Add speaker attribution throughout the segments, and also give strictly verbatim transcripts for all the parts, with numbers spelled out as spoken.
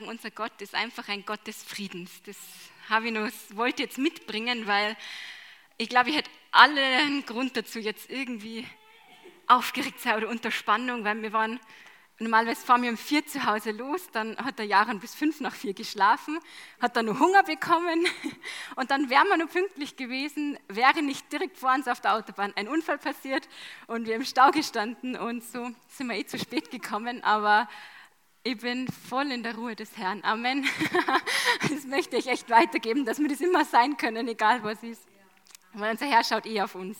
Speaker 1: Unser Gott ist einfach ein Gott des Friedens. Das habe ich noch, wollte jetzt mitbringen, weil ich glaube, ich hätte allen Grund dazu, jetzt irgendwie aufgeregt sein oder unter Spannung, weil wir waren, normalerweise fahren wir um vier zu Hause los, dann hat der Jaran bis fünf nach vier geschlafen, hat dann noch Hunger bekommen und dann wären wir noch pünktlich gewesen, wäre nicht direkt vor uns auf der Autobahn ein Unfall passiert und wir im Stau gestanden und so sind wir eh zu spät gekommen, aber ich bin voll in der Ruhe des Herrn. Amen. Das möchte ich echt weitergeben, dass wir das immer sein können, egal was ist. Weil unser Herr schaut eh auf uns.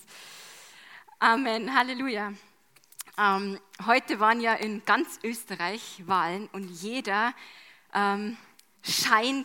Speaker 1: Amen. Halleluja. Ähm, heute waren ja in ganz Österreich Wahlen und jeder ähm, scheint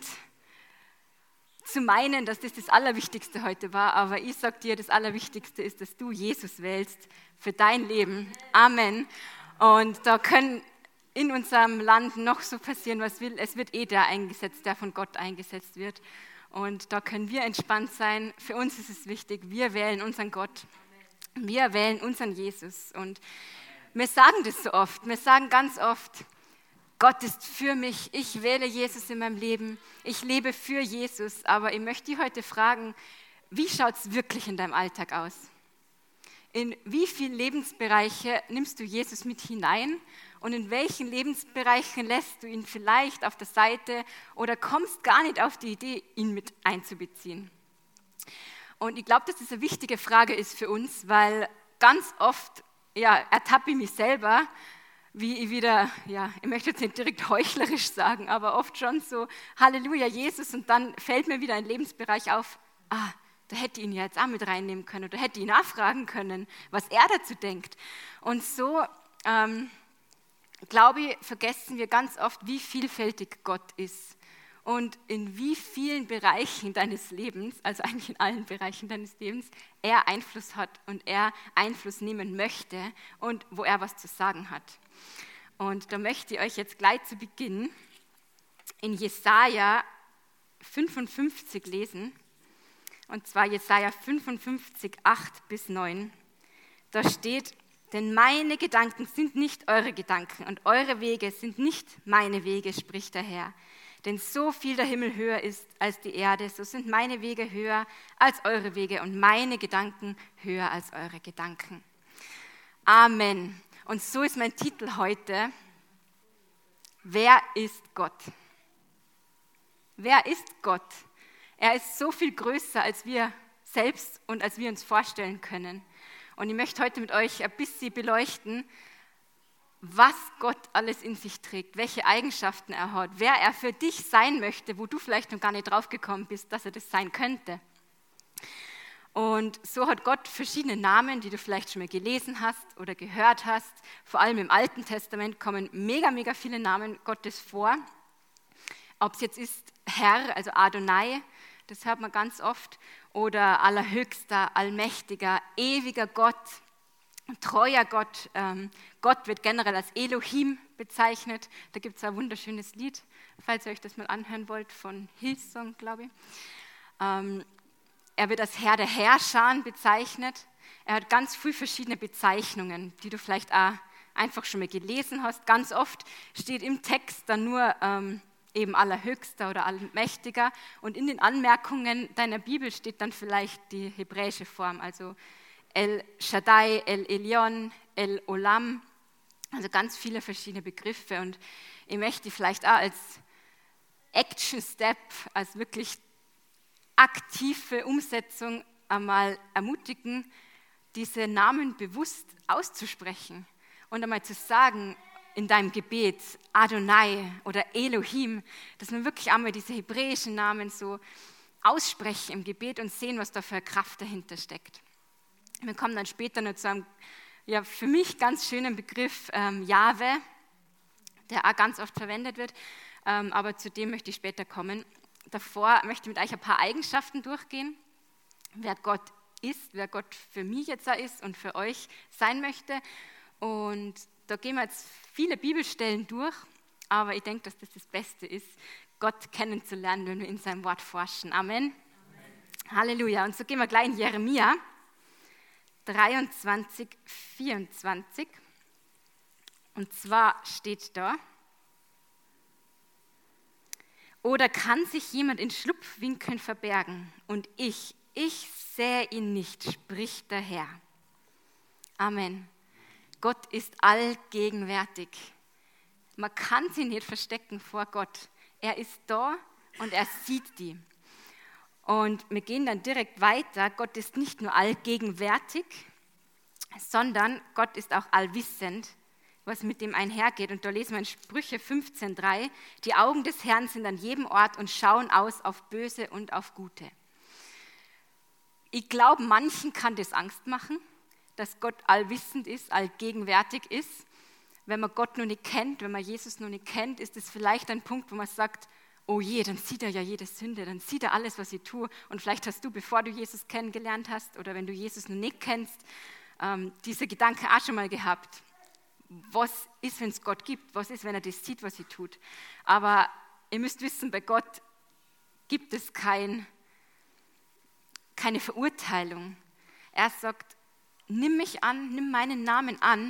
Speaker 1: zu meinen, dass das das Allerwichtigste heute war. Aber ich sage dir, das Allerwichtigste ist, dass du Jesus wählst für dein Leben. Amen. Und da können in unserem Land noch so passieren, was will. Es wird eh der eingesetzt, der von Gott eingesetzt wird. Und da können wir entspannt sein. Für uns ist es wichtig, wir wählen unseren Gott. Wir wählen unseren Jesus. Und wir sagen das so oft. Wir sagen ganz oft, Gott ist für mich. Ich wähle Jesus in meinem Leben. Ich lebe für Jesus. Aber ich möchte dich heute fragen, wie schaut es wirklich in deinem Alltag aus? In wie viele Lebensbereiche nimmst du Jesus mit hinein? Und in welchen Lebensbereichen lässt du ihn vielleicht auf der Seite oder kommst gar nicht auf die Idee, ihn mit einzubeziehen? Und ich glaube, dass das eine wichtige Frage ist für uns, weil ganz oft ja, ertappe ich mich selber, wie ich wieder, ja, ich möchte jetzt nicht direkt heuchlerisch sagen, aber oft schon so, Halleluja, Jesus, und dann fällt mir wieder ein Lebensbereich auf, ah, da hätte ich ihn ja jetzt auch mit reinnehmen können oder hätte ihn nachfragen können, was er dazu denkt. Und so, ähm, glaube ich, vergessen wir ganz oft, wie vielfältig Gott ist und in wie vielen Bereichen deines Lebens, also eigentlich in allen Bereichen deines Lebens, er Einfluss hat und er Einfluss nehmen möchte und wo er was zu sagen hat. Und da möchte ich euch jetzt gleich zu Beginn in Jesaja fünfundfünfzig lesen, und zwar Jesaja fünfundfünfzig, acht bis neun. Da steht: Denn meine Gedanken sind nicht eure Gedanken und eure Wege sind nicht meine Wege, spricht der Herr. Denn so viel der Himmel höher ist als die Erde, so sind meine Wege höher als eure Wege und meine Gedanken höher als eure Gedanken. Amen. Und so ist mein Titel heute: Wer ist Gott? Wer ist Gott? Er ist so viel größer, als wir selbst und als wir uns vorstellen können. Und ich möchte heute mit euch ein bisschen beleuchten, was Gott alles in sich trägt, welche Eigenschaften er hat, wer er für dich sein möchte, wo du vielleicht noch gar nicht drauf gekommen bist, dass er das sein könnte. Und so hat Gott verschiedene Namen, die du vielleicht schon mal gelesen hast oder gehört hast. Vor allem im Alten Testament kommen mega, mega viele Namen Gottes vor. Ob es jetzt ist Herr, also Adonai, das hört man ganz oft, oder Allerhöchster, Allmächtiger, ewiger Gott, treuer Gott. Ähm, Gott wird generell als Elohim bezeichnet. Da gibt es ein wunderschönes Lied, falls ihr euch das mal anhören wollt, von Hillsong, glaube ich. Ähm, er wird als Herr der Herrscher bezeichnet. Er hat ganz viele verschiedene Bezeichnungen, die du vielleicht auch einfach schon mal gelesen hast. Ganz oft steht im Text dann nur ähm, eben Allerhöchster oder Allmächtiger. Und in den Anmerkungen deiner Bibel steht dann vielleicht die hebräische Form, also El Shaddai, El Elyon, El Olam, also ganz viele verschiedene Begriffe. Und ich möchte vielleicht auch als Action Step, als wirklich aktive Umsetzung einmal ermutigen, diese Namen bewusst auszusprechen und einmal zu sagen, in deinem Gebet, Adonai oder Elohim, dass wir wirklich einmal diese hebräischen Namen so aussprechen im Gebet und sehen, was da für eine Kraft dahinter steckt. Wir kommen dann später noch zu einem, ja, für mich ganz schönen Begriff, ähm, Jahwe, der auch ganz oft verwendet wird, ähm, aber zu dem möchte ich später kommen. Davor möchte ich mit euch ein paar Eigenschaften durchgehen, wer Gott ist, wer Gott für mich jetzt ist und für euch sein möchte. Und da gehen wir jetzt viele Bibelstellen durch, aber ich denke, dass das das Beste ist, Gott kennenzulernen, wenn wir in seinem Wort forschen. Amen. Amen. Halleluja. Und so gehen wir gleich in Jeremia dreiundzwanzig, vierundzwanzig. Und zwar steht da: Oder kann sich jemand in Schlupfwinkeln verbergen? Und ich, ich sähe ihn nicht, spricht der Herr. Amen. Gott ist allgegenwärtig. Man kann sich nicht verstecken vor Gott. Er ist da und er sieht die. Und wir gehen dann direkt weiter. Gott ist nicht nur allgegenwärtig, sondern Gott ist auch allwissend, was mit dem einhergeht. Und da lesen wir in Sprüche fünfzehn drei, die Augen des Herrn sind an jedem Ort und schauen aus auf Böse und auf Gute. Ich glaube, manchen kann das Angst machen, dass Gott allwissend ist, allgegenwärtig ist. Wenn man Gott noch nicht kennt, wenn man Jesus noch nicht kennt, ist es vielleicht ein Punkt, wo man sagt, oh je, dann sieht er ja jede Sünde, dann sieht er alles, was ich tue. Und vielleicht hast du, bevor du Jesus kennengelernt hast oder wenn du Jesus noch nicht kennst, ähm, diese Gedanken auch schon mal gehabt. Was ist, wenn es Gott gibt? Was ist, wenn er das sieht, was ich tut? Aber ihr müsst wissen, bei Gott gibt es kein, keine Verurteilung. Er sagt, nimm mich an, nimm meinen Namen an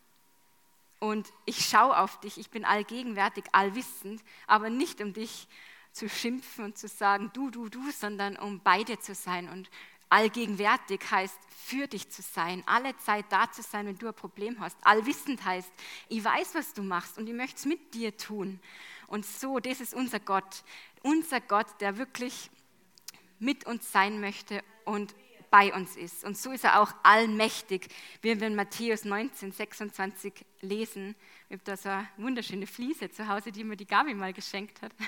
Speaker 1: und ich schaue auf dich. Ich bin allgegenwärtig, allwissend, aber nicht um dich zu schimpfen und zu sagen, du, du, du, sondern um bei dir zu sein. Und allgegenwärtig heißt, für dich zu sein, alle Zeit da zu sein, wenn du ein Problem hast. Allwissend heißt, ich weiß, was du machst und ich möchte es mit dir tun. Und so, das ist unser Gott. Unser Gott, der wirklich mit uns sein möchte und bei uns ist. Und so ist er auch allmächtig, wie wir in Matthäus neunzehn sechsundzwanzig lesen. Ich habe da so eine wunderschöne Fliese zu Hause, die mir die Gabi mal geschenkt hat,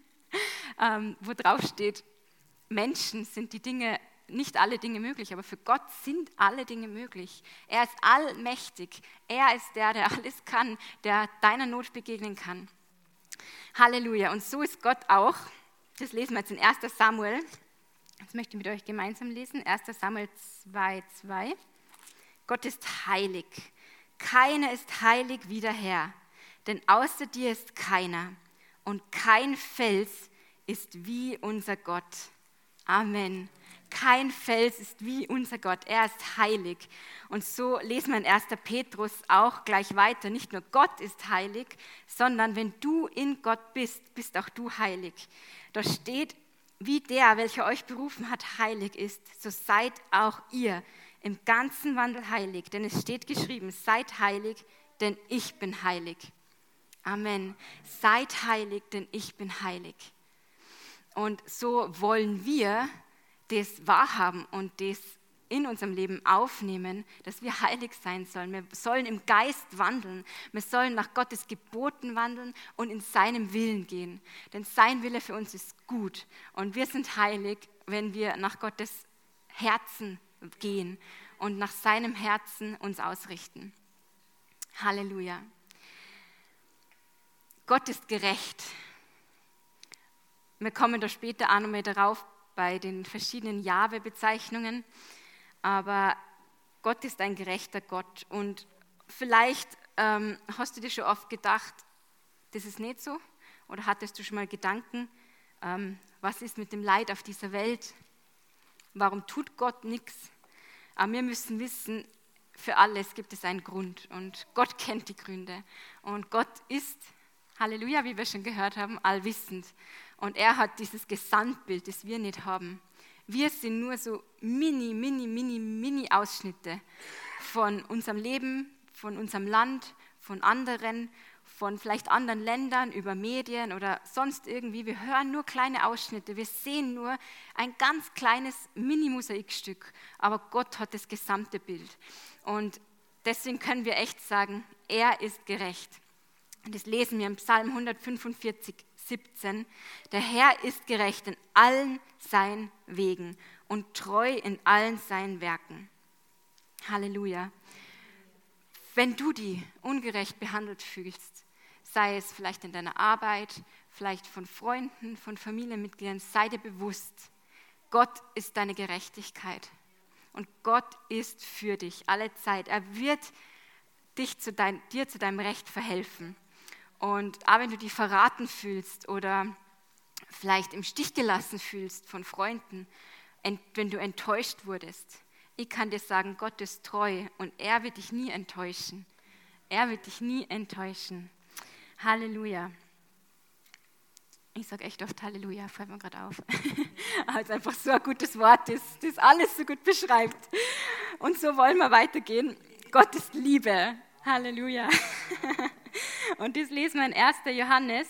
Speaker 1: ähm, wo drauf steht, Menschen sind die Dinge, nicht alle Dinge möglich, aber für Gott sind alle Dinge möglich. Er ist allmächtig. Er ist der, der alles kann, der deiner Not begegnen kann. Halleluja. Und so ist Gott auch. Das lesen wir jetzt in erster Samuel. Das möchte ich mit euch gemeinsam lesen. erster Samuel zwei zwei. Gott ist heilig. Keiner ist heilig wie der Herr, denn außer dir ist keiner. Und kein Fels ist wie unser Gott. Amen. Kein Fels ist wie unser Gott. Er ist heilig. Und so lesen wir in erster Petrus auch gleich weiter. Nicht nur Gott ist heilig, sondern wenn du in Gott bist, bist auch du heilig. Da steht, wie der, welcher euch berufen hat, heilig ist, so seid auch ihr im ganzen Wandel heilig. Denn es steht geschrieben, seid heilig, denn ich bin heilig. Amen. Seid heilig, denn ich bin heilig. Und so wollen wir das wahrhaben und das in unserem Leben aufnehmen, dass wir heilig sein sollen. Wir sollen im Geist wandeln. Wir sollen nach Gottes Geboten wandeln und in seinem Willen gehen. Denn sein Wille für uns ist gut. Und wir sind heilig, wenn wir nach Gottes Herzen gehen und nach seinem Herzen uns ausrichten. Halleluja. Gott ist gerecht. Wir kommen da später auch noch mal darauf bei den verschiedenen Jahwe-Bezeichnungen. Aber Gott ist ein gerechter Gott. Und vielleicht ähm, hast du dir schon oft gedacht, das ist nicht so. Oder hattest du schon mal Gedanken, ähm, was ist mit dem Leid auf dieser Welt? Warum tut Gott nichts? Aber wir müssen wissen, für alles gibt es einen Grund. Und Gott kennt die Gründe. Und Gott ist, Halleluja, wie wir schon gehört haben, allwissend. Und er hat dieses Gesamtbild, das wir nicht haben. Wir sind nur so mini, mini, mini, mini Ausschnitte von unserem Leben, von unserem Land, von anderen, von vielleicht anderen Ländern, über Medien oder sonst irgendwie. Wir hören nur kleine Ausschnitte, wir sehen nur ein ganz kleines Mini-Mosaikstück, aber Gott hat das gesamte Bild. Und deswegen können wir echt sagen, er ist gerecht. Und das lesen wir im Psalm hundertfünfundvierzig, siebzehn. Der Herr ist gerecht in allen seinen Wegen und treu in allen seinen Werken. Halleluja. Wenn du dich ungerecht behandelt fühlst, sei es vielleicht in deiner Arbeit, vielleicht von Freunden, von Familienmitgliedern, sei dir bewusst, Gott ist deine Gerechtigkeit und Gott ist für dich alle Zeit. Er wird dich zu dein, dir zu deinem Recht verhelfen. Und auch wenn du dich verraten fühlst oder vielleicht im Stich gelassen fühlst von Freunden, wenn du enttäuscht wurdest, ich kann dir sagen, Gott ist treu und er wird dich nie enttäuschen. Er wird dich nie enttäuschen. Halleluja. Ich sage echt oft Halleluja, fällt mir gerade auf. Aber es ist einfach so ein gutes Wort, das, das alles so gut beschreibt. Und so wollen wir weitergehen. Gott ist Liebe. Halleluja. Und das lesen wir in erster Johannes.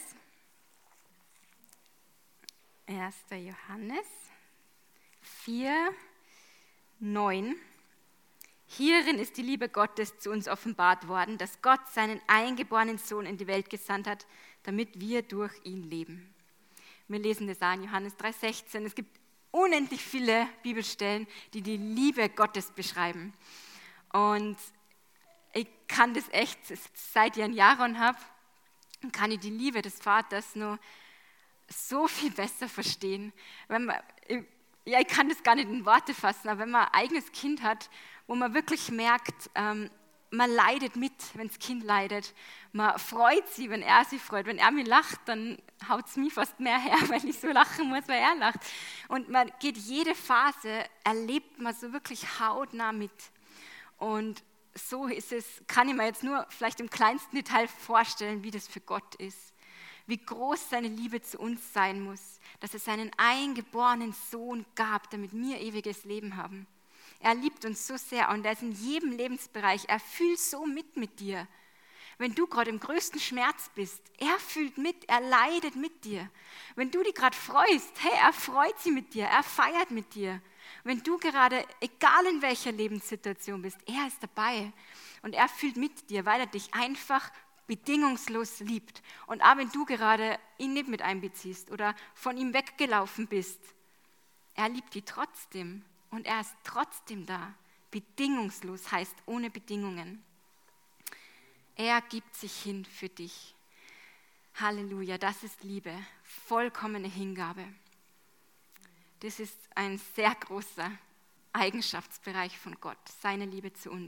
Speaker 1: erster Johannes vier, neun. Hierin ist die Liebe Gottes zu uns offenbart worden, dass Gott seinen eingeborenen Sohn in die Welt gesandt hat, damit wir durch ihn leben. Wir lesen das an Johannes drei, sechzehn. Es gibt unendlich viele Bibelstellen, die die Liebe Gottes beschreiben. Und ich kann das echt, seit ich einen Jahren habe, kann ich die Liebe des Vaters nur so viel besser verstehen. Wenn man, ja, ich kann das gar nicht in Worte fassen, aber wenn man ein eigenes Kind hat, wo man wirklich merkt, ähm, man leidet mit, wenn das Kind leidet. Man freut sich, wenn er sich freut. Wenn er mich lacht, dann haut es mich fast mehr her, weil ich so lachen muss, weil er lacht. Und man geht jede Phase, erlebt man so wirklich hautnah mit. Und so ist es, kann ich mir jetzt nur vielleicht im kleinsten Detail vorstellen, wie das für Gott ist. Wie groß seine Liebe zu uns sein muss, dass es seinen eingeborenen Sohn gab, damit wir ewiges Leben haben. Er liebt uns so sehr und er ist in jedem Lebensbereich. Er fühlt so mit mit dir. Wenn du gerade im größten Schmerz bist, er fühlt mit, er leidet mit dir. Wenn du dich gerade freust, hey, er freut sich mit dir, er feiert mit dir. Wenn du gerade, egal in welcher Lebenssituation bist, er ist dabei und er fühlt mit dir, weil er dich einfach bedingungslos liebt. Und auch wenn du gerade ihn nicht mit einbeziehst oder von ihm weggelaufen bist, er liebt dich trotzdem. Und er ist trotzdem da. Bedingungslos heißt ohne Bedingungen. Er gibt sich hin für dich. Halleluja, das ist Liebe. Vollkommene Hingabe. Das ist ein sehr großer Eigenschaftsbereich von Gott, seine Liebe zu uns.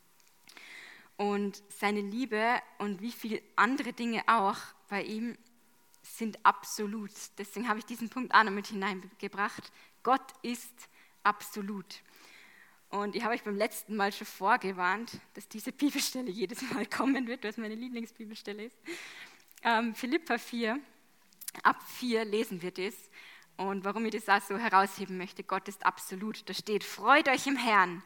Speaker 1: Und seine Liebe und wie viele andere Dinge auch bei ihm sind absolut. Deswegen habe ich diesen Punkt auch noch mit hineingebracht. Gott ist absolut. Und ich habe euch beim letzten Mal schon vorgewarnt, dass diese Bibelstelle jedes Mal kommen wird, was meine Lieblingsbibelstelle ist. Ähm, Philipper vier, ab vier lesen wir das. Und warum ich das auch so herausheben möchte, Gott ist absolut. Da steht, freut euch im Herrn.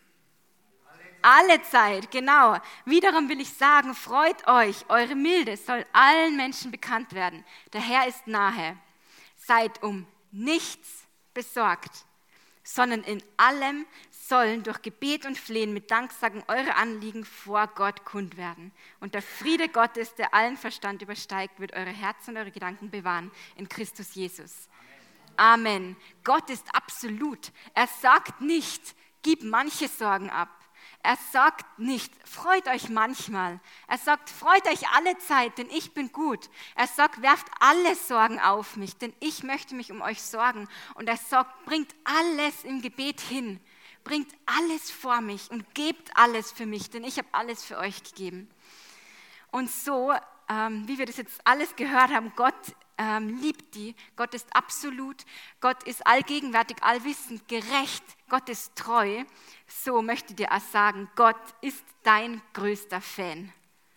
Speaker 1: Alle Zeit, genau. Wiederum will ich sagen, freut euch, eure Milde soll allen Menschen bekannt werden. Der Herr ist nahe. Seid um nichts besorgt, sondern in allem sollen durch Gebet und Flehen mit Danksagen eure Anliegen vor Gott kund werden. Und der Friede Gottes, der allen Verstand übersteigt, wird eure Herzen und eure Gedanken bewahren in Christus Jesus. Amen. Amen. Gott ist absolut. Er sagt nicht, gib manche Sorgen ab. Er sagt nicht, freut euch manchmal. Er sagt, freut euch alle Zeit, denn ich bin gut. Er sagt, werft alle Sorgen auf mich, denn ich möchte mich um euch sorgen. Und er sagt, bringt alles im Gebet hin. Bringt alles vor mich und gebt alles für mich, denn ich habe alles für euch gegeben. Und so, ähm, wie wir das jetzt alles gehört haben, Gott ähm, liebt die. Gott ist absolut. Gott ist allgegenwärtig, allwissend, gerecht. Gott ist treu. So möchte ich dir auch sagen, Gott ist dein größter Fan.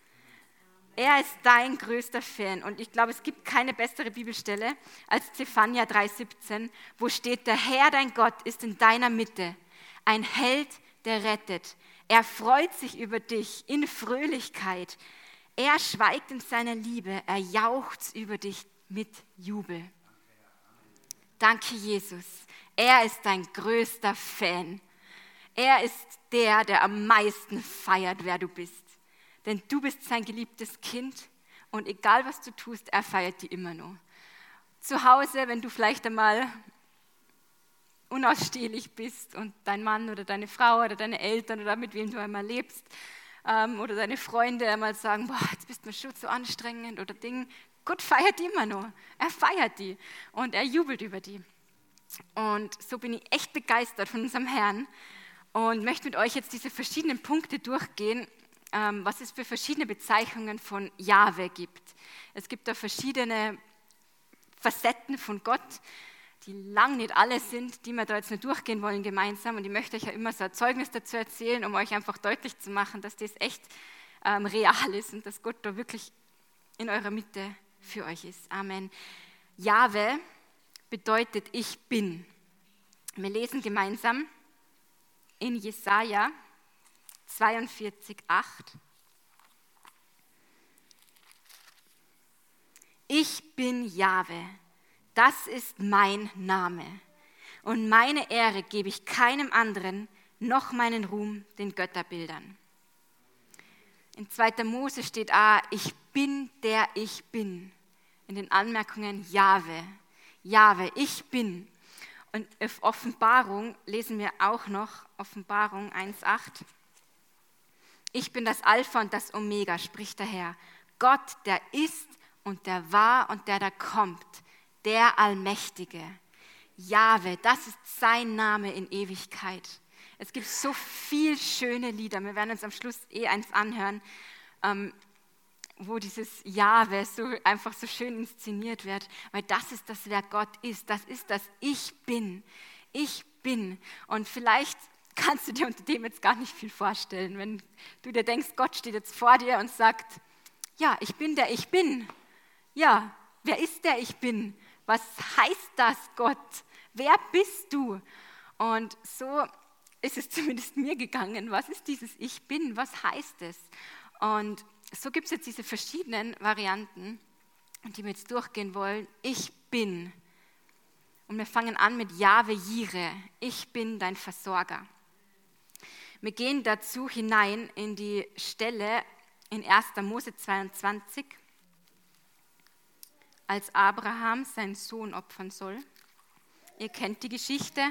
Speaker 1: Er ist dein größter Fan. Und ich glaube, es gibt keine bessere Bibelstelle als Zephania drei siebzehn, wo steht, der Herr, dein Gott, ist in deiner Mitte. Ein Held, der rettet. Er freut sich über dich in Fröhlichkeit. Er schweigt in seiner Liebe. Er jauchzt über dich mit Jubel. Danke, Jesus. Er ist dein größter Fan. Er ist der, der am meisten feiert, wer du bist. Denn du bist sein geliebtes Kind und egal, was du tust, er feiert dich immer noch. Zu Hause, wenn du vielleicht einmal unausstehlich bist und dein Mann oder deine Frau oder deine Eltern oder mit wem du einmal lebst ähm, oder deine Freunde einmal sagen, boah, jetzt bist du mir schon so anstrengend oder Ding. Gott feiert die immer noch. Er feiert die und er jubelt über die. Und so bin ich echt begeistert von unserem Herrn und möchte mit euch jetzt diese verschiedenen Punkte durchgehen, ähm, was es für verschiedene Bezeichnungen von Jahwe gibt. Es gibt da verschiedene Facetten von Gott, die lang nicht alle sind, die wir da jetzt nicht durchgehen wollen gemeinsam. Und ich möchte euch ja immer so ein Zeugnis dazu erzählen, um euch einfach deutlich zu machen, dass das echt ähm, real ist und dass Gott da wirklich in eurer Mitte für euch ist. Amen. Jahwe bedeutet ich bin. Wir lesen gemeinsam in Jesaja zweiundvierzig, acht. Ich bin Jahwe, das ist mein Name. Und meine Ehre gebe ich keinem anderen, noch meinen Ruhm den Götterbildern. In zweiter Mose steht auch, ich bin der ich bin. In den Anmerkungen Jahwe, Jahwe, ich bin. Und auf Offenbarung lesen wir auch noch, Offenbarung eins, acht. Ich bin das Alpha und das Omega, spricht der Herr. Gott, der ist und der war und der da kommt, der Allmächtige. Jahwe, das ist sein Name in Ewigkeit. Es gibt so viele schöne Lieder, wir werden uns am Schluss eh eins anhören, ähm, wo dieses Jahwe so einfach so schön inszeniert wird, weil das ist das, wer Gott ist, das ist das Ich Bin, ich bin. Und vielleicht kannst du dir unter dem jetzt gar nicht viel vorstellen, wenn du dir denkst, Gott steht jetzt vor dir und sagt, ja, ich bin der Ich Bin. Ja, wer ist der Ich Bin? Was heißt das, Gott? Wer bist du? Und so ist es zumindest mir gegangen. Was ist dieses Ich Bin? Was heißt es? Und so gibt es jetzt diese verschiedenen Varianten, die wir jetzt durchgehen wollen. Ich bin. Und wir fangen an mit Jahwe Jireh. Ich bin dein Versorger. Wir gehen dazu hinein in die Stelle in erster Mose zweiundzwanzig, als Abraham seinen Sohn opfern soll. Ihr kennt die Geschichte.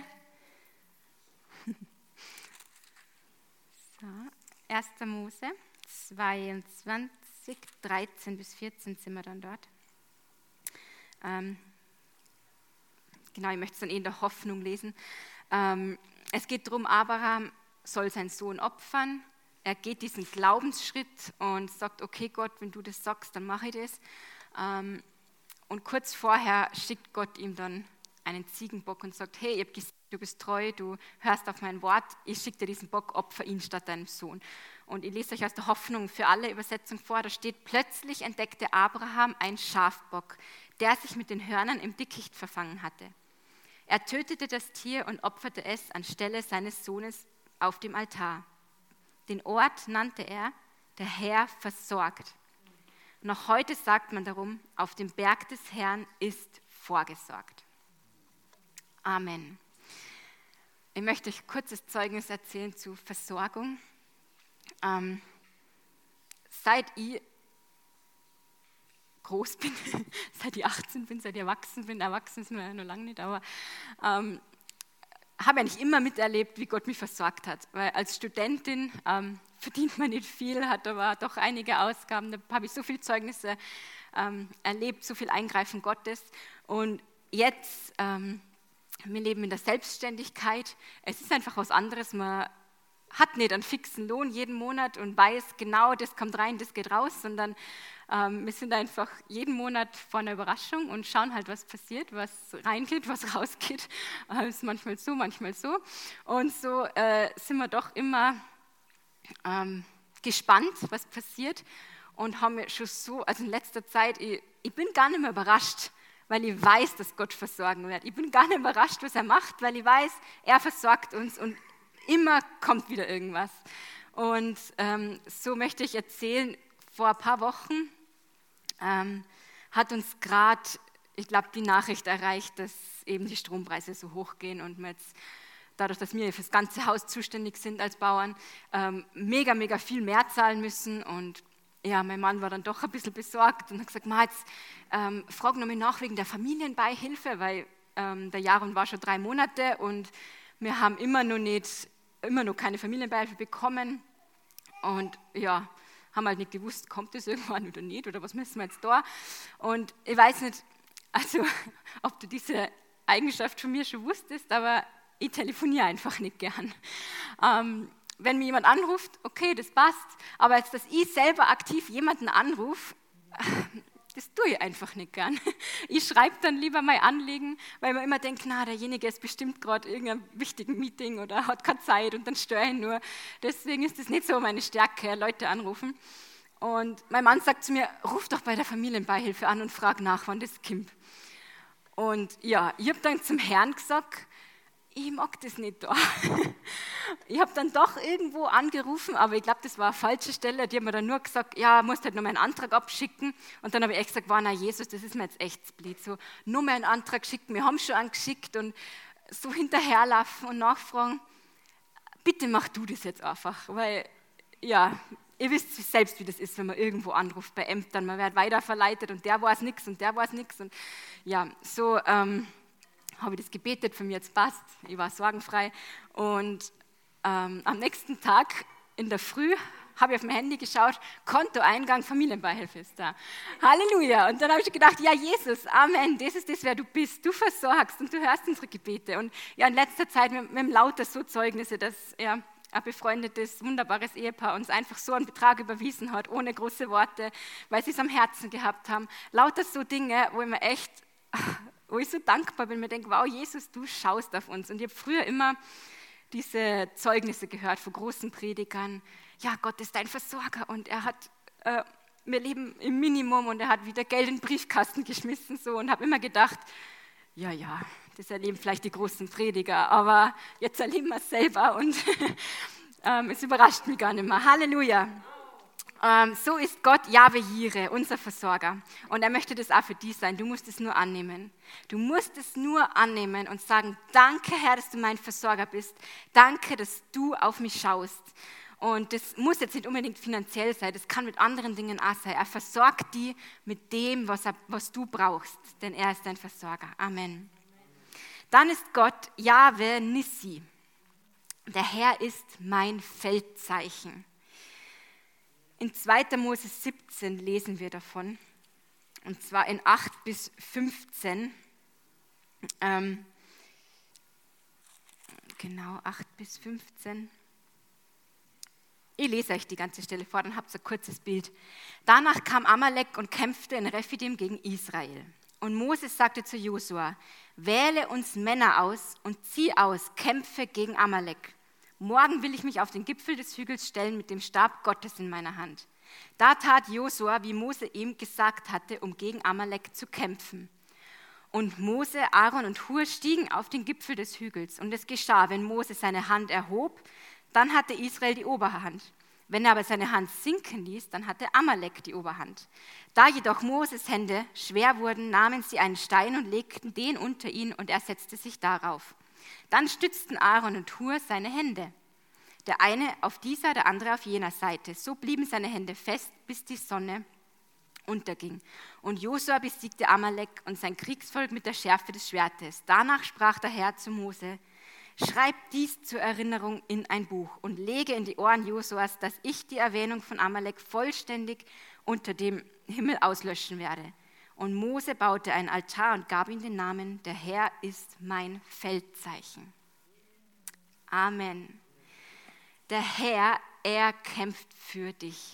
Speaker 1: So, erster Mose zweiundzwanzig, dreizehn bis vierzehn sind wir dann dort. Ähm, genau, ich möchte es dann eh in der Hoffnung lesen. Ähm, es geht darum, Abraham soll seinen Sohn opfern. Er geht diesen Glaubensschritt und sagt, okay Gott, wenn du das sagst, dann mache ich das. Ähm, und kurz vorher schickt Gott ihm dann einen Ziegenbock und sagt, hey, ich habe gesehen, du bist treu, du hörst auf mein Wort, ich schicke dir diesen Bock, opfer ihn statt deinem Sohn. Und ich lese euch aus der Hoffnung für alle Übersetzung vor, da steht, plötzlich entdeckte Abraham einen Schafbock, der sich mit den Hörnern im Dickicht verfangen hatte. Er tötete das Tier und opferte es anstelle seines Sohnes auf dem Altar. Den Ort nannte er, der Herr versorgt. Noch heute sagt man darum, auf dem Berg des Herrn ist vorgesorgt. Amen. Ich möchte euch ein kurzes Zeugnis erzählen zu Versorgung. Ähm, seit ich groß bin, seit ich achtzehn bin, seit ich erwachsen bin, erwachsen ist mir noch lange nicht, aber ähm, habe eigentlich immer miterlebt, wie Gott mich versorgt hat. Weil als Studentin ähm, verdient man nicht viel, hat aber doch einige Ausgaben, da habe ich so viele Zeugnisse ähm, erlebt, so viel Eingreifen Gottes. Und jetzt, ähm, wir leben in der Selbstständigkeit, es ist einfach was anderes, man hat nicht einen fixen Lohn jeden Monat und weiß genau, das kommt rein, das geht raus, sondern ähm, wir sind einfach jeden Monat vor einer Überraschung und schauen halt, was passiert, was reingeht, was rausgeht. Das ist manchmal so, manchmal so. Und so äh, sind wir doch immer ähm, gespannt, was passiert und haben wir schon so, also in letzter Zeit, ich, ich bin gar nicht mehr überrascht, weil ich weiß, dass Gott versorgen wird. Ich bin gar nicht überrascht, was er macht, weil ich weiß, er versorgt uns und immer kommt wieder irgendwas. Und ähm, so möchte ich erzählen, vor ein paar Wochen ähm, hat uns gerade, ich glaube, die Nachricht erreicht, dass eben die Strompreise so hoch gehen und wir jetzt, dadurch, dass wir für das ganze Haus zuständig sind als Bauern, ähm, mega, mega viel mehr zahlen müssen. Und ja, mein Mann war dann doch ein bisschen besorgt und hat gesagt, Ma, jetzt ähm, frag noch mal nach wegen der Familienbeihilfe, weil ähm, der Jaron war schon drei Monate und wir haben immer noch nicht, immer noch keine Familienbeihilfe bekommen und ja, haben halt nicht gewusst, kommt das irgendwann oder nicht oder was müssen wir jetzt da? Und ich weiß nicht, also ob du diese Eigenschaft von mir schon wusstest, aber ich telefoniere einfach nicht gern. Ähm, wenn mir jemand anruft, okay, das passt, aber jetzt, dass ich selber aktiv jemanden anrufe, das tue ich einfach nicht gern. Ich schreibe dann lieber mein Anliegen, weil man immer denkt, na, derjenige ist bestimmt gerade in irgendeinem wichtigen Meeting oder hat keine Zeit und dann störe ich nur. Deswegen ist das nicht so meine Stärke, Leute anrufen. Und mein Mann sagt zu mir, ruf doch bei der Familienbeihilfe an und frag nach, wann das kommt. Und ja, ich habe dann zum Herrn gesagt, ich mag das nicht da. Ich habe dann doch irgendwo angerufen, aber ich glaube, das war eine falsche Stelle. Die haben mir dann nur gesagt, ja, musst halt noch mal einen Antrag abschicken. Und dann habe ich echt gesagt, wow, na Jesus, das ist mir jetzt echt zu blöd. So, nur mal einen Antrag schicken, wir haben schon einen geschickt und so hinterherlaufen und nachfragen. Bitte mach du das jetzt einfach, weil, ja, ihr wisst selbst, wie das ist, wenn man irgendwo anruft bei Ämtern. Man wird weiterverleitet und der weiß nichts und der weiß nichts. Und ja, so ähm, habe ich das gebetet, für mich jetzt passt. Ich war sorgenfrei. Und ähm, am nächsten Tag in der Früh habe ich auf mein Handy geschaut, Kontoeingang, Familienbeihilfe ist da. Halleluja. Und dann habe ich gedacht, ja Jesus, Amen, das ist das, wer du bist. Du versorgst und du hörst unsere Gebete. Und ja, in letzter Zeit mit, mit lauter so Zeugnisse, dass ja, ein befreundetes, wunderbares Ehepaar uns einfach so einen Betrag überwiesen hat, ohne große Worte, weil sie es am Herzen gehabt haben. Lauter so Dinge, wo ich mir echt, wo ich so dankbar bin, mir denke, wow, Jesus, du schaust auf uns. Und ich habe früher immer diese Zeugnisse gehört von großen Predigern. Ja, Gott ist dein Versorger und er hat, äh, wir leben im Minimum und er hat wieder Geld in den Briefkasten geschmissen so und habe immer gedacht, ja, ja, das erleben vielleicht die großen Prediger, aber jetzt erleben wir es selber und ähm, es überrascht mich gar nicht mehr. Halleluja. Ähm, so ist Gott Jahwe Jireh, unser Versorger. Und er möchte das auch für dich sein. Du musst es nur annehmen. Du musst es nur annehmen und sagen, danke Herr, dass du mein Versorger bist. Danke, dass du auf mich schaust. Und das muss jetzt nicht unbedingt finanziell sein, das kann mit anderen Dingen auch sein. Er versorgt die mit dem, was, er, was du brauchst, denn er ist dein Versorger. Amen. Dann ist Gott Jahwe Nissi. Der Herr ist mein Feldzeichen. In zweiter Mose siebzehn lesen wir davon, und zwar in acht bis fünfzehn. Ähm, genau, acht bis fünfzehn. Ich lese euch die ganze Stelle vor, dann habt ihr ein kurzes Bild. Danach kam Amalek und kämpfte in Rephidim gegen Israel. Und Moses sagte zu Josua, wähle uns Männer aus und zieh aus, kämpfe gegen Amalek. Morgen will ich mich auf den Gipfel des Hügels stellen mit dem Stab Gottes in meiner Hand. Da tat Josua, wie Mose ihm gesagt hatte, um gegen Amalek zu kämpfen. Und Mose, Aaron und Hur stiegen auf den Gipfel des Hügels. Und es geschah, wenn Mose seine Hand erhob, dann hatte Israel die Oberhand. Wenn er aber seine Hand sinken ließ, dann hatte Amalek die Oberhand. Da jedoch Moses Hände schwer wurden, nahmen sie einen Stein und legten den unter ihn und er setzte sich darauf. Dann stützten Aaron und Hur seine Hände. Der eine auf dieser, der andere auf jener Seite. So blieben seine Hände fest, bis die Sonne unterging. Und Josua besiegte Amalek und sein Kriegsvolk mit der Schärfe des Schwertes. Danach sprach der Herr zu Mose, schreib dies zur Erinnerung in ein Buch und lege in die Ohren Josuas, dass ich die Erwähnung von Amalek vollständig unter dem Himmel auslöschen werde. Und Mose baute einen Altar und gab ihm den Namen, der Herr ist mein Feldzeichen. Amen. Der Herr, er kämpft für dich.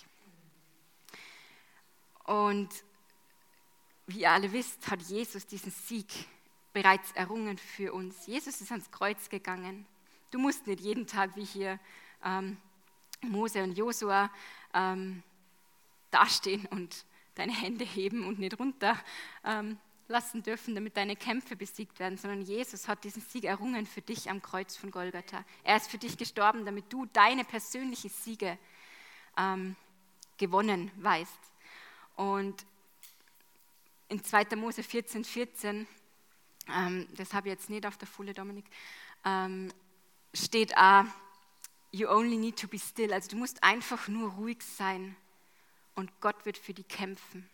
Speaker 1: Und wie ihr alle wisst, hat Jesus diesen Sieg bereits errungen für uns. Jesus ist ans Kreuz gegangen. Du musst nicht jeden Tag wie hier ähm, Mose und Josua ähm, dastehen und deine Hände heben und nicht runter ähm, lassen dürfen, damit deine Kämpfe besiegt werden, sondern Jesus hat diesen Sieg errungen für dich am Kreuz von Golgatha. Er ist für dich gestorben, damit du deine persönlichen Siege ähm, gewonnen weißt. Und in zweiter Mose vierzehn, vierzehn, ähm, das habe ich jetzt nicht auf der Folie, Dominik, ähm, steht auch, you only need to be still, also du musst einfach nur ruhig sein und Gott wird für dich kämpfen.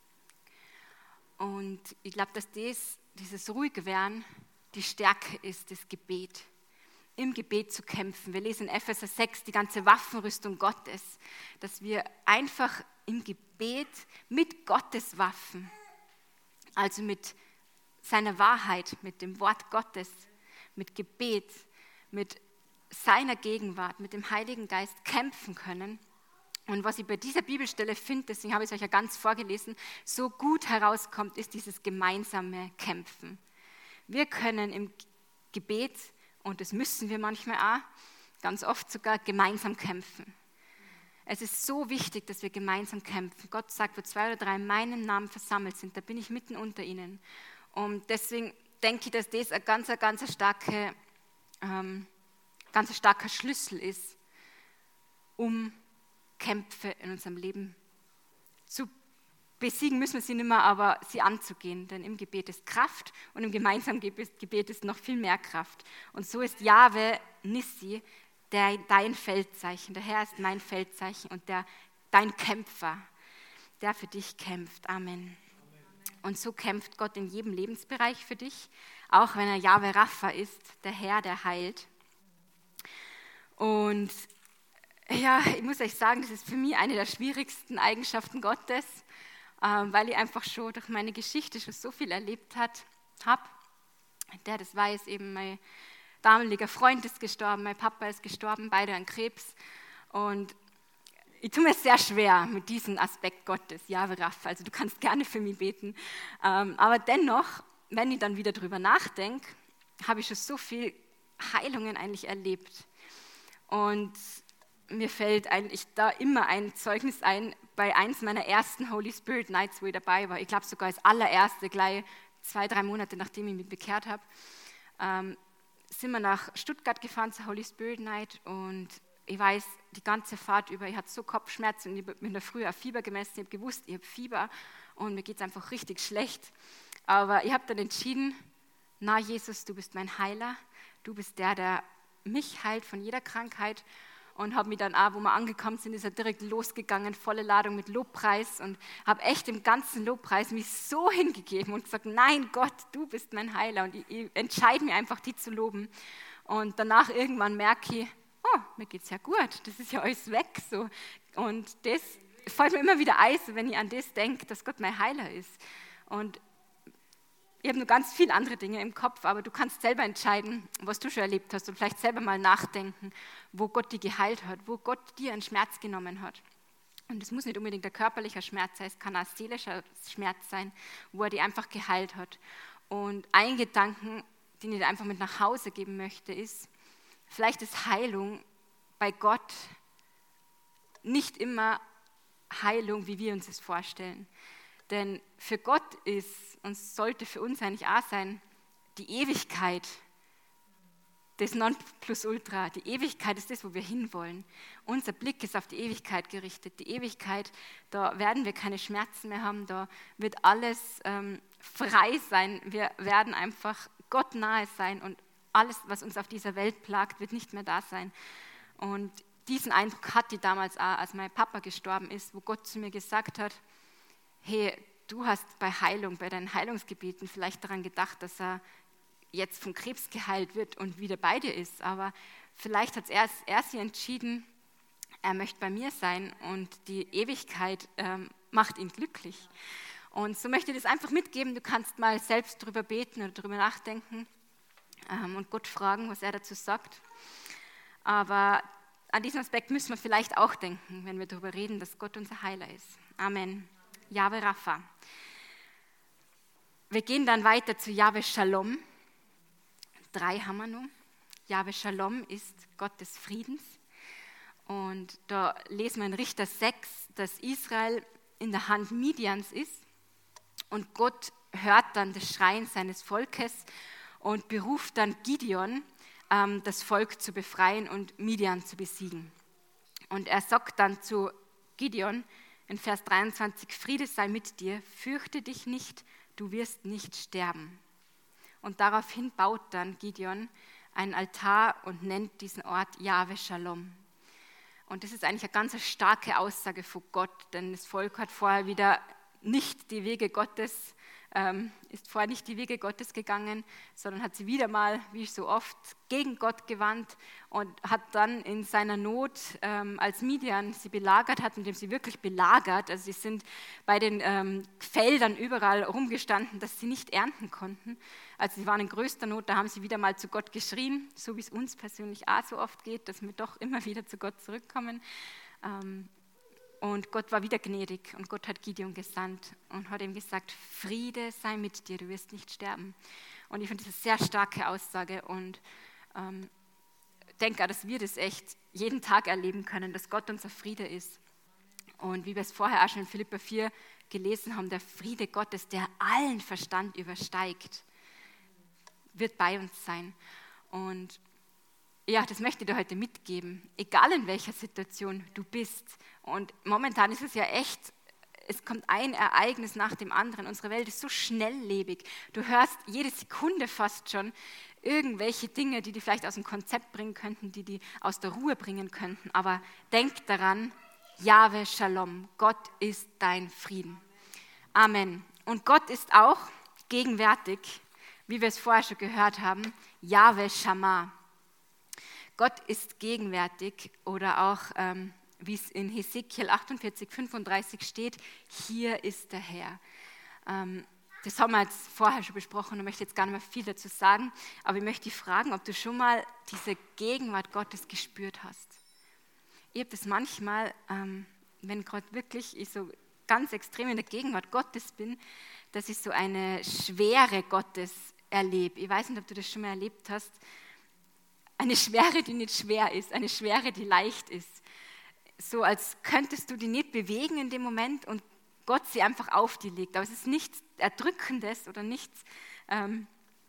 Speaker 1: Und ich glaube, dass das, dieses ruhige Werden die Stärke ist, das Gebet. Im Gebet zu kämpfen. Wir lesen in Epheser sechs die ganze Waffenrüstung Gottes, dass wir einfach im Gebet mit Gottes Waffen, also mit seiner Wahrheit, mit dem Wort Gottes, mit Gebet, mit seiner Gegenwart, mit dem Heiligen Geist kämpfen können. Und was ich bei dieser Bibelstelle finde, deswegen habe ich es euch ja ganz vorgelesen, so gut herauskommt, ist dieses gemeinsame Kämpfen. Wir können im Gebet, und das müssen wir manchmal auch, ganz oft sogar gemeinsam kämpfen. Es ist so wichtig, dass wir gemeinsam kämpfen. Gott sagt, wo zwei oder drei in meinem Namen versammelt sind, da bin ich mitten unter ihnen. Und deswegen denke ich, dass das ein ganz, ganz, starke, ähm, ganz starker Schlüssel ist, um Kämpfe in unserem Leben zu besiegen, müssen wir sie nicht mehr, aber sie anzugehen. Denn im Gebet ist Kraft und im gemeinsamen Gebet ist noch viel mehr Kraft. Und so ist Jahwe Nissi der, dein Feldzeichen. Der Herr ist mein Feldzeichen und der, dein Kämpfer, der für dich kämpft. Amen. Und so kämpft Gott in jedem Lebensbereich für dich, auch wenn er Jahwe Rapha ist, der Herr, der heilt. Und ja, ich muss euch sagen, das ist für mich eine der schwierigsten Eigenschaften Gottes, weil ich einfach schon durch meine Geschichte schon so viel erlebt habe. Der das weiß, eben mein damaliger Freund ist gestorben, mein Papa ist gestorben, beide an Krebs. Und ich tue mir sehr schwer mit diesem Aspekt Gottes, Jahwe Rapha. Also du kannst gerne für mich beten. Aber dennoch, wenn ich dann wieder drüber nachdenke, habe ich schon so viel Heilungen eigentlich erlebt. Und mir fällt eigentlich da immer ein Zeugnis ein, bei eins meiner ersten Holy Spirit Nights, wo ich dabei war. Ich glaube sogar als allererste, gleich zwei, drei Monate nachdem ich mich bekehrt habe, ähm, sind wir nach Stuttgart gefahren zur Holy Spirit Night und ich weiß, die ganze Fahrt über, ich hatte so Kopfschmerzen und ich habe in der Früh ein Fieber gemessen, ich habe gewusst, ich habe Fieber und mir geht es einfach richtig schlecht. Aber ich habe dann entschieden, na Jesus, du bist mein Heiler, du bist der, der mich heilt von jeder Krankheit. Und habe mich dann auch, wo wir angekommen sind, ist er direkt losgegangen, volle Ladung mit Lobpreis und habe echt im ganzen Lobpreis mich so hingegeben und gesagt, nein Gott, du bist mein Heiler und ich, ich entscheide mich einfach, die zu loben. Und danach irgendwann merke ich, oh, mir geht es ja gut, das ist ja alles weg. So. Und das fällt mir immer wieder ein, wenn ich an das denke, dass Gott mein Heiler ist. Und ich habe nur ganz viele andere Dinge im Kopf, aber du kannst selber entscheiden, was du schon erlebt hast und vielleicht selber mal nachdenken, wo Gott dich geheilt hat, wo Gott dir einen Schmerz genommen hat. Und es muss nicht unbedingt ein körperlicher Schmerz sein, es kann auch ein seelischer Schmerz sein, wo er dich einfach geheilt hat. Und ein Gedanken, den ich dir einfach mit nach Hause geben möchte, ist, vielleicht ist Heilung bei Gott nicht immer Heilung, wie wir uns es vorstellen. Denn für Gott ist, und sollte für uns eigentlich auch sein, die Ewigkeit das Nonplusultra. Die Ewigkeit ist das, wo wir hinwollen. Unser Blick ist auf die Ewigkeit gerichtet. Die Ewigkeit, da werden wir keine Schmerzen mehr haben, da wird alles ähm, frei sein. Wir werden einfach Gott nahe sein und alles, was uns auf dieser Welt plagt, wird nicht mehr da sein. Und diesen Eindruck hatte ich damals auch, als mein Papa gestorben ist, wo Gott zu mir gesagt hat, hey, du hast bei Heilung, bei deinen Heilungsgebieten vielleicht daran gedacht, dass er jetzt vom Krebs geheilt wird und wieder bei dir ist, aber vielleicht hat er, er sich entschieden, er möchte bei mir sein und die Ewigkeit ähm, macht ihn glücklich. Und so möchte ich das einfach mitgeben, du kannst mal selbst drüber beten oder drüber nachdenken ähm, und Gott fragen, was er dazu sagt. Aber an diesen Aspekt müssen wir vielleicht auch denken, wenn wir darüber reden, dass Gott unser Heiler ist. Amen. Jahwe Rapha. Wir gehen dann weiter zu Jahwe Shalom. Drei haben wir noch. Jahwe Shalom ist Gott des Friedens. Und da lesen wir in Richter sechs, dass Israel in der Hand Midians ist. Und Gott hört dann das Schreien seines Volkes und beruft dann Gideon, ähm, das Volk zu befreien und Midian zu besiegen. Und er sagt dann zu Gideon, in Vers dreiundzwanzig, Friede sei mit dir, fürchte dich nicht, du wirst nicht sterben. Und daraufhin baut dann Gideon einen Altar und nennt diesen Ort Jahwe Shalom. Und das ist eigentlich eine ganz starke Aussage von Gott, denn das Volk hat vorher wieder nicht die Wege Gottes, ähm, ist vorher nicht die Wege Gottes gegangen, sondern hat sie wieder mal, wie so oft, gegen Gott gewandt und hat dann in seiner Not, ähm, als Midian sie belagert hat, indem sie wirklich belagert, also sie sind bei den ähm, Feldern überall rumgestanden, dass sie nicht ernten konnten. Also sie waren in größter Not, da haben sie wieder mal zu Gott geschrien, so wie es uns persönlich auch so oft geht, dass wir doch immer wieder zu Gott zurückkommen. Ähm, Und Gott war wieder gnädig und Gott hat Gideon gesandt und hat ihm gesagt, Friede sei mit dir, du wirst nicht sterben. Und ich finde das eine sehr starke Aussage und ähm, denke auch, dass wir das echt jeden Tag erleben können, dass Gott unser Friede ist. Und wie wir es vorher auch schon in Philipper vier gelesen haben, der Friede Gottes, der allen Verstand übersteigt, wird bei uns sein. Und ja, das möchte ich dir heute mitgeben, egal in welcher Situation du bist. Und momentan ist es ja echt, es kommt ein Ereignis nach dem anderen. Unsere Welt ist so schnelllebig. Du hörst jede Sekunde fast schon irgendwelche Dinge, die die vielleicht aus dem Konzept bringen könnten, die die aus der Ruhe bringen könnten. Aber denk daran, Jahwe Shalom, Gott ist dein Frieden. Amen. Und Gott ist auch gegenwärtig, wie wir es vorher schon gehört haben, Jahwe Shammah. Gott ist gegenwärtig oder auch, ähm, wie es in Hesekiel achtundvierzig, fünfunddreißig steht, hier ist der Herr. Ähm, das haben wir jetzt vorher schon besprochen und möchte jetzt gar nicht mehr viel dazu sagen, aber ich möchte dich fragen, ob du schon mal diese Gegenwart Gottes gespürt hast. Ich habe das manchmal, ähm, wenn gerade wirklich ich so ganz extrem in der Gegenwart Gottes bin, dass ich so eine Schwere Gottes erlebe. Ich weiß nicht, ob du das schon mal erlebt hast. Eine Schwere, die nicht schwer ist, eine Schwere, die leicht ist. So als könntest du die nicht bewegen in dem Moment und Gott sie einfach auf dir legt. Aber es ist nichts Erdrückendes oder nichts ähm,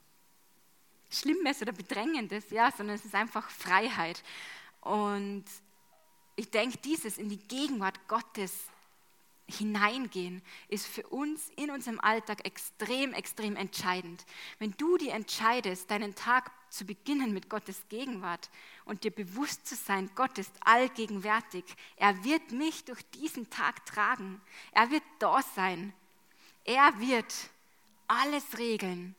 Speaker 1: Schlimmes oder Bedrängendes, ja, sondern es ist einfach Freiheit. Und ich denke, dieses in die Gegenwart Gottes hineingehen ist für uns in unserem Alltag extrem, extrem entscheidend. Wenn du dir entscheidest, deinen Tag zu beginnen mit Gottes Gegenwart und dir bewusst zu sein, Gott ist allgegenwärtig. Er wird mich durch diesen Tag tragen. Er wird da sein. Er wird alles regeln.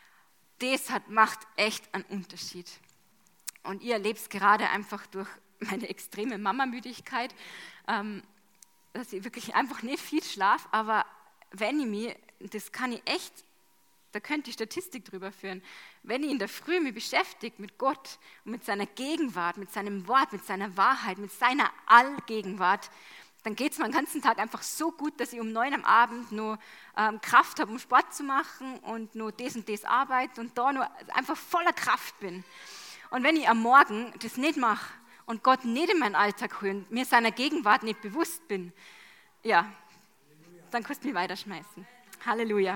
Speaker 1: Das hat, macht echt einen Unterschied. Und ihr erlebt es gerade einfach durch meine extreme Mamamüdigkeit, ähm, dass ich wirklich einfach nicht viel schlafe, aber wenn ich mich, das kann ich echt, da könnte ich Statistik drüber führen, wenn ich in der Früh mich beschäftige mit Gott und mit seiner Gegenwart, mit seinem Wort, mit seiner Wahrheit, mit seiner Allgegenwart, dann geht es mir den ganzen Tag einfach so gut, dass ich um neun am Abend nur ähm, Kraft habe, um Sport zu machen und nur das und das arbeite und da nur einfach voller Kraft bin. Und wenn ich am Morgen das nicht mache und Gott nicht in meinen Alltag holt, mir seiner Gegenwart nicht bewusst bin, ja, dann kannst du mich weiterschmeißen. Halleluja.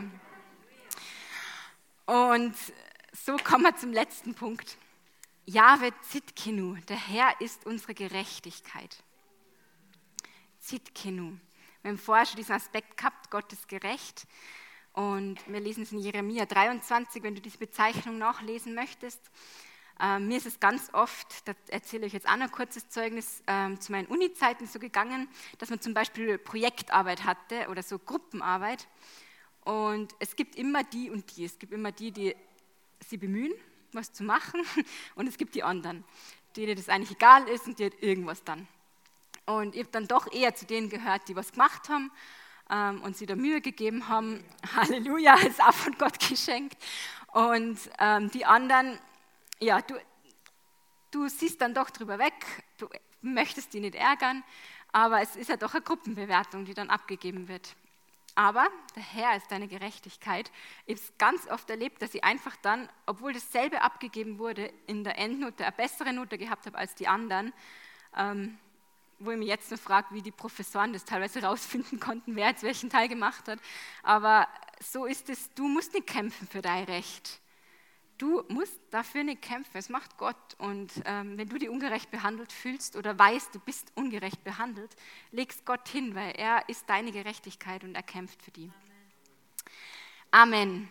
Speaker 1: Und so kommen wir zum letzten Punkt. Jahwe Tzidkenu, der Herr ist unsere Gerechtigkeit. Tzidkenu. Wir haben vorher schon diesen Aspekt gehabt, Gott ist gerecht. Und wir lesen es in Jeremia dreiundzwanzig, wenn du diese Bezeichnung nachlesen möchtest. Ähm, mir ist es ganz oft, da erzähle ich jetzt auch noch ein kurzes Zeugnis, ähm, zu meinen Uni-Zeiten so gegangen, dass man zum Beispiel Projektarbeit hatte oder so Gruppenarbeit. Und es gibt immer die und die. Es gibt immer die, die sich bemühen, was zu machen, und es gibt die anderen, denen das eigentlich egal ist und die halt irgendwas dann. Und ich habe dann doch eher zu denen gehört, die was gemacht haben ähm, und sich da Mühe gegeben haben. Halleluja, ist auch von Gott geschenkt. Und ähm, die anderen, ja, du, du siehst dann doch drüber weg, du möchtest die nicht ärgern, aber es ist ja doch eine Gruppenbewertung, die dann abgegeben wird. Aber der Herr ist deine Gerechtigkeit. Ich habe es ganz oft erlebt, dass ich einfach dann, obwohl dasselbe abgegeben wurde, in der Endnote eine bessere Note gehabt habe als die anderen, ähm, wo ich mich jetzt noch frage, wie die Professoren das teilweise rausfinden konnten, wer jetzt welchen Teil gemacht hat. Aber so ist es, du musst nicht kämpfen für dein Recht. Du musst dafür nicht kämpfen, es macht Gott. Und ähm, wenn du dich ungerecht behandelt fühlst oder weißt, du bist ungerecht behandelt, legst Gott hin, weil er ist deine Gerechtigkeit und er kämpft für die. Amen. Amen.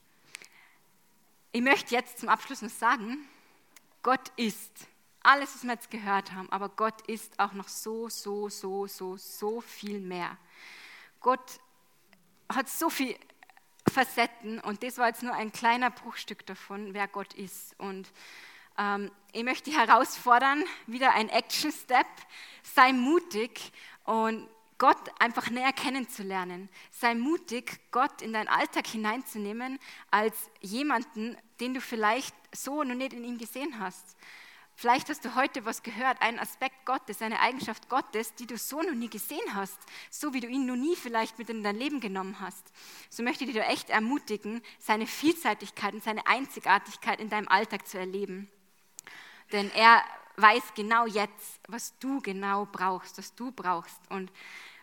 Speaker 1: Ich möchte jetzt zum Abschluss noch sagen, Gott ist alles, was wir jetzt gehört haben, aber Gott ist auch noch so, so, so, so, so viel mehr. Gott hat so viel Facetten und das war jetzt nur ein kleiner Bruchstück davon, wer Gott ist. Und ähm, ich möchte dich herausfordern, wieder ein Action-Step, sei mutig und Gott einfach näher kennenzulernen. Sei mutig, Gott in deinen Alltag hineinzunehmen als jemanden, den du vielleicht so noch nicht in ihm gesehen hast. Vielleicht hast du heute was gehört, einen Aspekt Gottes, eine Eigenschaft Gottes, die du so noch nie gesehen hast, so wie du ihn noch nie vielleicht mit in dein Leben genommen hast. So möchte ich dich echt ermutigen, seine Vielseitigkeit und seine Einzigartigkeit in deinem Alltag zu erleben. Denn er weiß genau jetzt, was du genau brauchst, was du brauchst. Und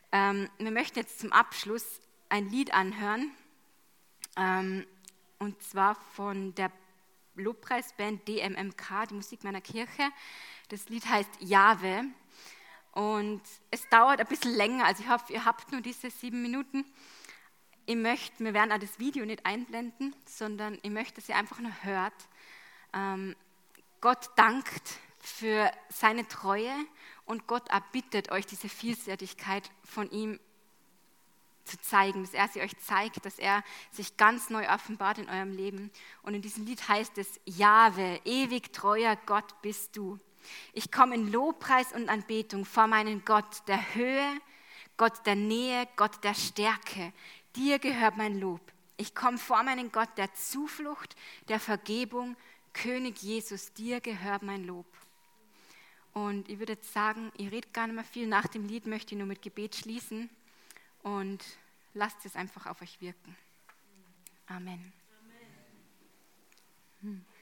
Speaker 1: Ähm, wir möchten jetzt zum Abschluss ein Lied anhören, ähm, und zwar von der Lobpreisband D M M K, die Musik meiner Kirche. Das Lied heißt Jahwe und es dauert ein bisschen länger, also ich hoffe, ihr habt nur diese sieben Minuten. Ich möchte, wir werden auch das Video nicht einblenden, sondern ich möchte, dass ihr einfach nur hört. Ähm, Gott dankt für seine Treue und Gott erbittet euch diese Vielseitigkeit von ihm zu zeigen, dass er sie euch zeigt, dass er sich ganz neu offenbart in eurem Leben. Und in diesem Lied heißt es, Jahwe, ewig treuer Gott bist du. Ich komme in Lobpreis und Anbetung vor meinen Gott der Höhe, Gott der Nähe, Gott der Stärke. Dir gehört mein Lob. Ich komme vor meinen Gott der Zuflucht, der Vergebung, König Jesus, dir gehört mein Lob. Und ich würde jetzt sagen, ich rede gar nicht mehr viel. Nach dem Lied möchte ich nur mit Gebet schließen. Und lasst es einfach auf euch wirken. Amen. Amen. Hm.